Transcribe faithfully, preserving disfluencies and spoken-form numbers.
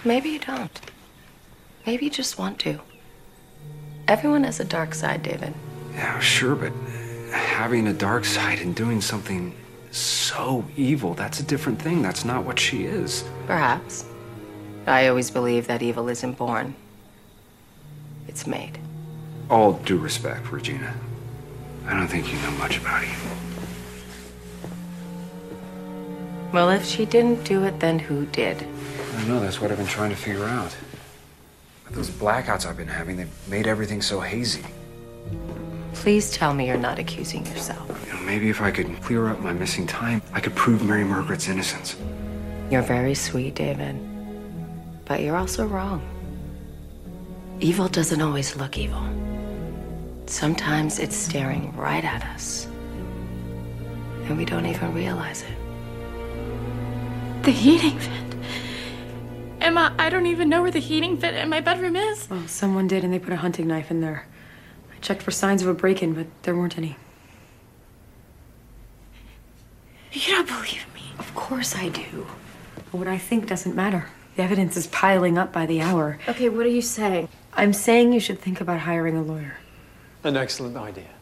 Maybe you don't. Maybe you just want to. Everyone has a dark side, David. Yeah, sure, but having a dark side and doing something so evil, that's a different thing. That's not what she is. Perhaps. I always believe that evil isn't born. It's made. All due respect, Regina. I don't think you know much about evil. Well, if she didn't do it, then who did? I don't know, that's what I've been trying to figure out. But those blackouts I've been having, they've made everything so hazy. Please tell me you're not accusing yourself. You know, maybe if I could clear up my missing time, I could prove Mary Margaret's innocence. You're very sweet, David. But you're also wrong. Evil doesn't always look evil. Sometimes it's staring right at us. And we don't even realize it. The heating vent. Emma, I don't even know where the heating vent in my bedroom is. Well, someone did, and they put a hunting knife in there. I checked for signs of a break-in, but there weren't any. You don't believe me? Of course I do. But what I think doesn't matter. The evidence is piling up by the hour. Okay, what are you saying? I'm saying you should think about hiring a lawyer. An excellent idea.